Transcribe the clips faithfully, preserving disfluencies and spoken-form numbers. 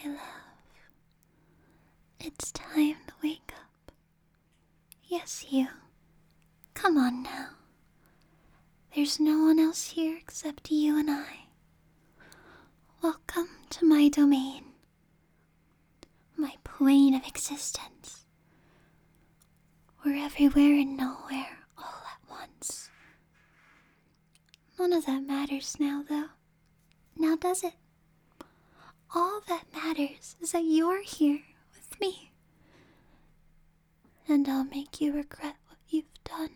my love. It's time to wake up. Yes, you. Come on now. There's no one else here except you and I. Welcome to my domain. My plane of existence. We're everywhere and nowhere all at once. None of that matters now, though. Now does it? All that matters is that you're here with me. And I'll make you regret what you've done.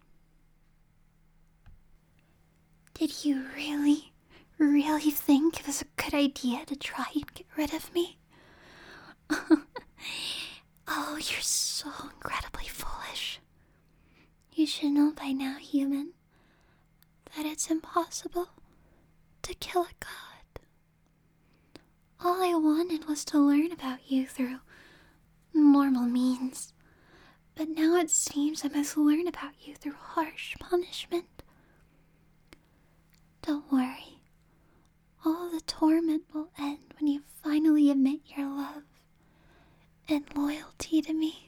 Did you really, really think it was a good idea to try and get rid of me? Oh, you're so incredibly foolish. You should know by now, human, that it's impossible to kill a god. All I wanted was to learn about you through normal means. But now it seems I must learn about you through harsh punishment. Don't worry. All the torment will end when you finally admit your love and loyalty to me.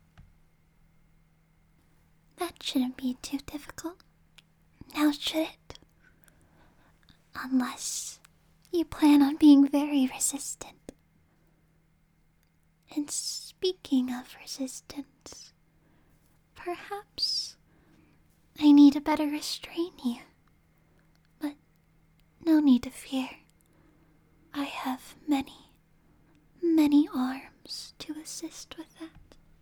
That shouldn't be too difficult. Now should it? Unless you plan on being very resistant. And speaking of resistance, perhaps I need to better restrain you. But no need to fear. I have many, many arms to assist with that.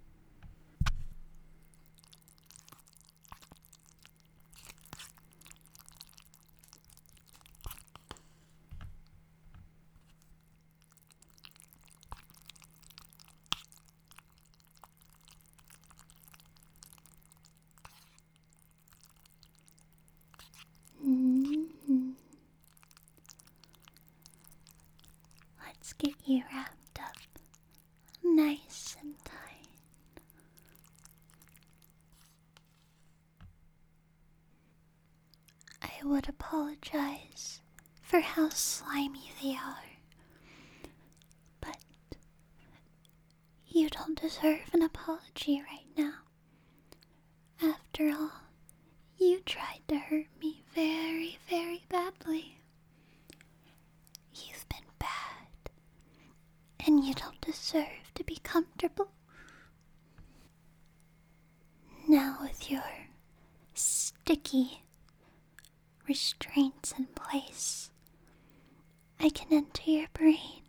Mm-hmm. Let's get you wrapped up nice and tight. I would apologize for how slimy they are, but you don't deserve an apology right now. After all, you tried to hurt me very, very badly. You've been bad, and you don't deserve to be comfortable. Now with your sticky restraints in place, I can enter your brain.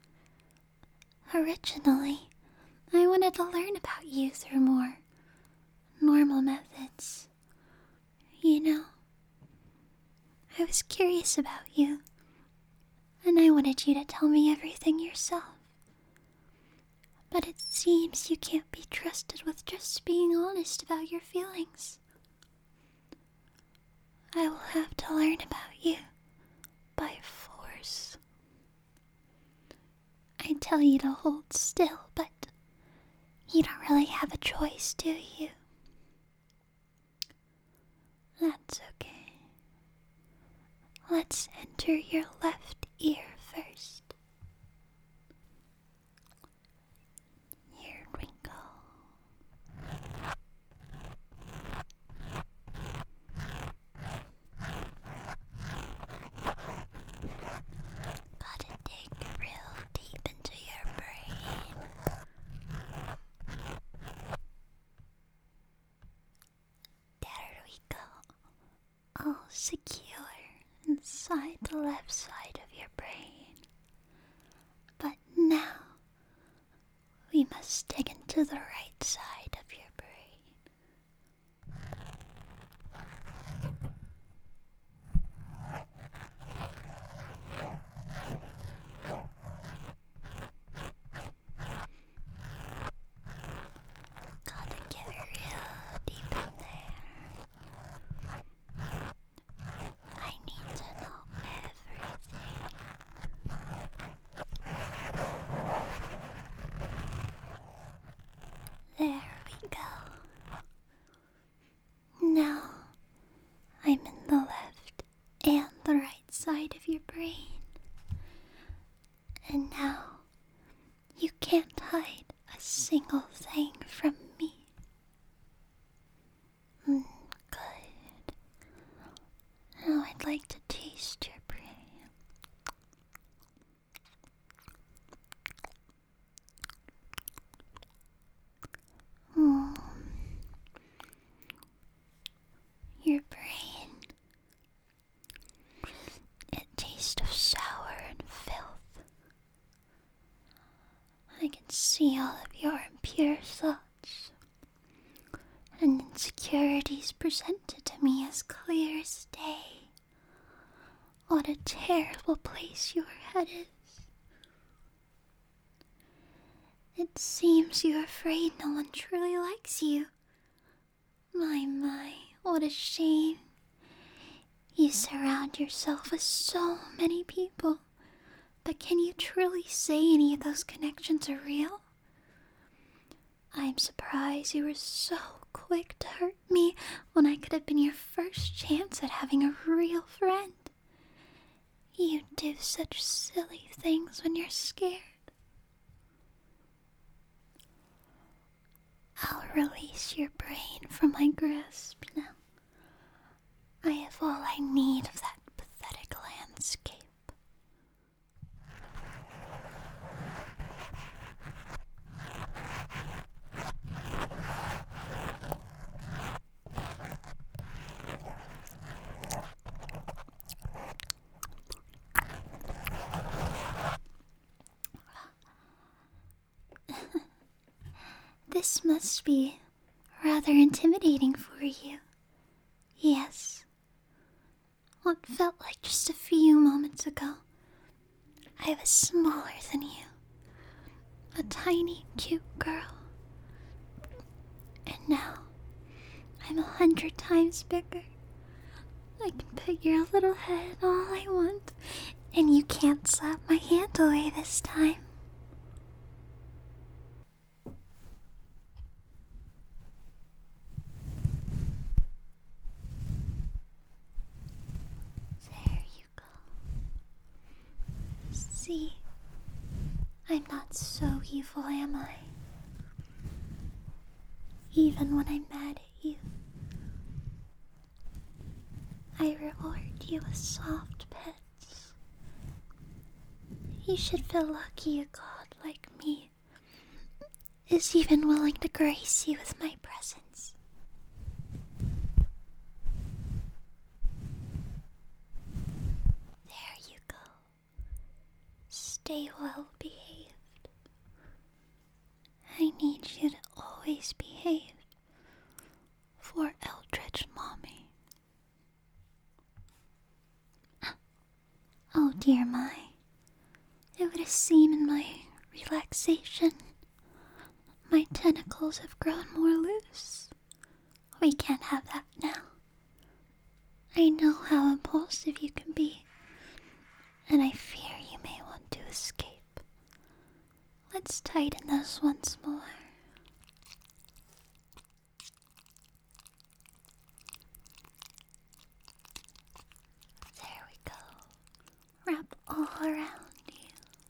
Originally, I wanted to learn about you through more normal methods. You know, I was curious about you, and I wanted you to tell me everything yourself. But it seems you can't be trusted with just being honest about your feelings. I will have to learn about you by force. I tell you to hold still, but you don't really have a choice, do you? That's okay. Let's enter your left ear first. Here we go. Gotta dig real deep into your brain. There we go. All secure inside the left side of your brain. But now, we must dig into the right side of your brain. Gotta get real deep in there. I need to know everything. There we go. Now, I'm in the left and the right side of your brain. And now, You can't hide a single thing from me. Mm, good. Now I'd like to taste your brain. Mm. Your brain. It tastes of sour and filth. I can see all of your impure thoughts and insecurities presented to me as clear as day. What a terrible place your head is. It seems you're afraid no one truly likes you. My, my, what a shame. You surround yourself with so many people, but can you truly say any of those connections are real? I'm surprised you were so quick to hurt me when I could have been your first chance at having a real friend. You do such silly things when you're scared. I'll release your brain from my grasp now. I have all I need of that pathetic landscape. This must be rather intimidating for you. Yes. What felt like just a few moments ago, I was smaller than you. A tiny, cute girl. And now, I'm a hundred times bigger. I can put your little head all I want, and you can't slap my hand away this time. There you go. See, I'm not so evil, am I? Even when I'm mad at you, I reward you with soft pets. You should feel lucky a god like me is even willing to grace you with my presence. There you go. Stay well behaved. I need you to always behave for Eldritch Mommy. Oh dear my, it would seem in my relaxation, my tentacles have grown more loose. We can't have that now. I know how impulsive you can be, and I fear you may want to escape. Let's tighten those once more. There we go. Wrap all around you.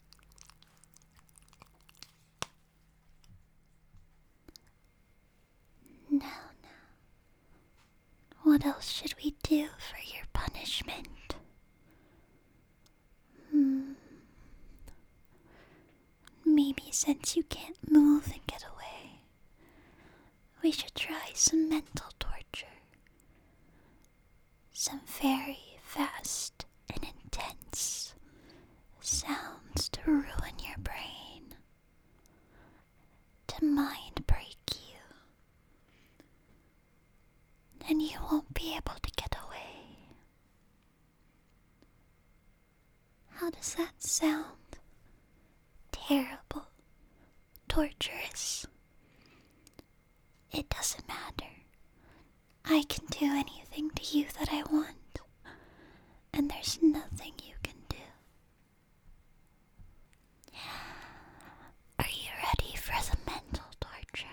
Now, now, what else should we do for your punishment? Hmm. Maybe since you can't move and get away, we should try some mental torture. Some very fast and intense sounds to ruin your brain, to mind break you, and you won't be able to get away. How does that sound? Terrible, torturous. It doesn't matter. I can do anything to you that I want, and there's nothing you can do. Are you ready for the mental torture?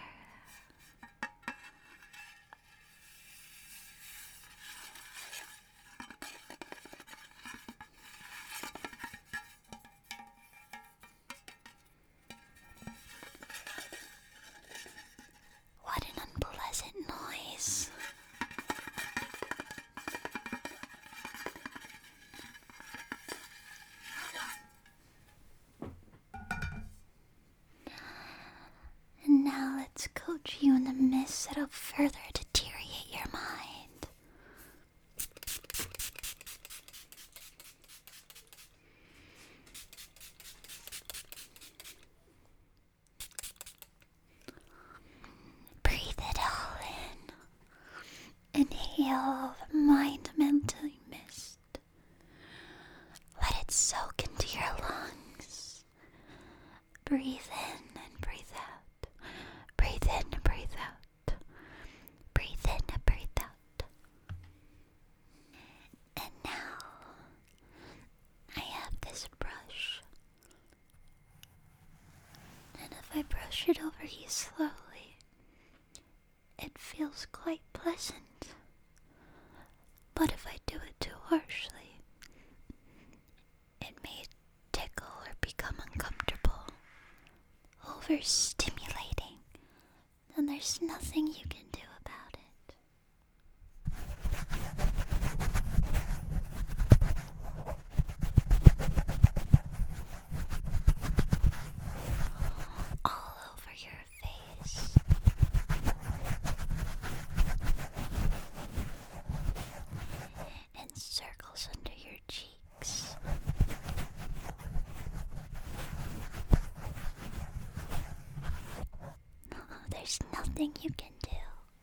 Let's coat you in the mist that'll further deteriorate your mind. Breathe it all in. Inhale the mind-melting mist. Let it soak into your lungs. Breathe in and breathe out. Breathe in and breathe out. Breathe in and breathe out. And now, I have this brush. And if I brush it over you slowly, it feels quite pleasant. But if I do it too harshly, it may tickle or become uncomfortable, overstimulating, then there's nothing you can do about it. All over your face. And circles under your cheeks. There's nothing you can do.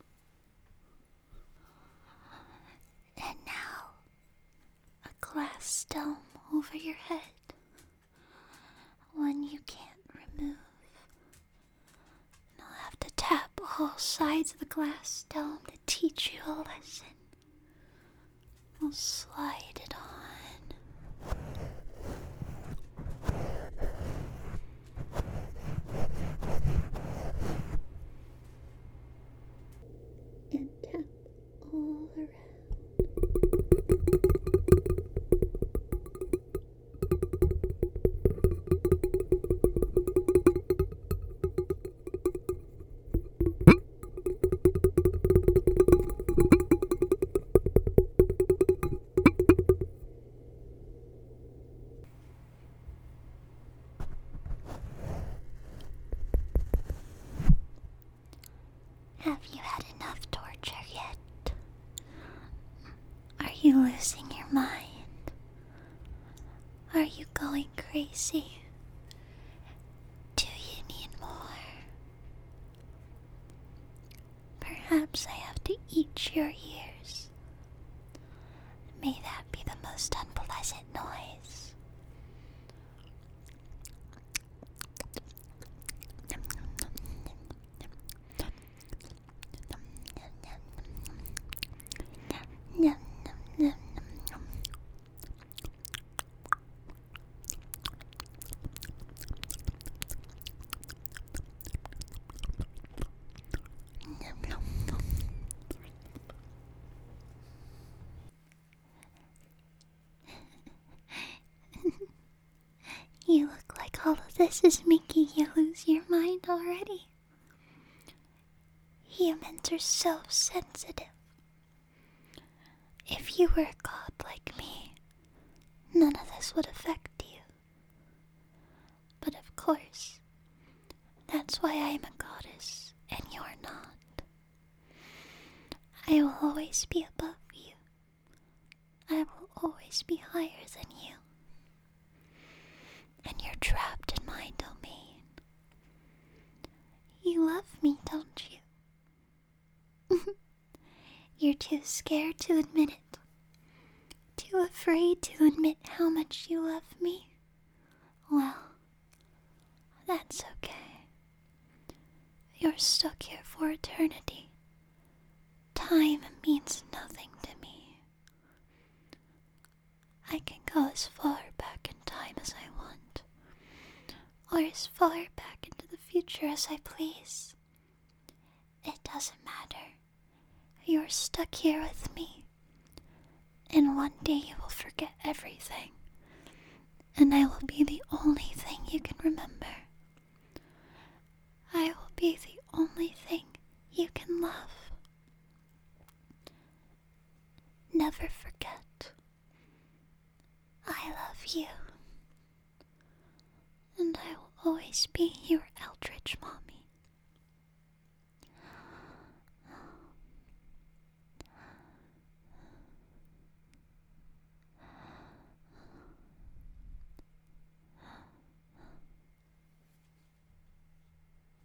And now, a glass dome over your head. One you can't remove. And I'll have to tap all sides of the glass dome to teach you a lesson. We'll slide it on. And tap all around. Have you had enough torture yet? Are you losing your mind? Are you going crazy? Do you need more? Perhaps I have to eat your ears. May that be the most unpleasant noise. Yum, yum, yum, yum. Yum, yum, yum. You look like all of this is making you lose your mind already. Humans are so sensitive. If you were a god like me, none of this would affect you. But of course, that's why I am a goddess and you're not. I will always be above you. I will always be higher than you. And you're trapped in my domain. You love me, don't you? You're too scared to admit it. Too afraid to admit how much you love me. Well, that's okay. You're stuck here for eternity. Time means nothing to me. I can go as far back in time as I want, or as far back into the future as I please. It doesn't matter. You're stuck here with me, and one day you will forget everything, and I will be the only thing you can remember. I will be the only thing you can love. Never forget. I love you, and I will always be your Eldritch Monster.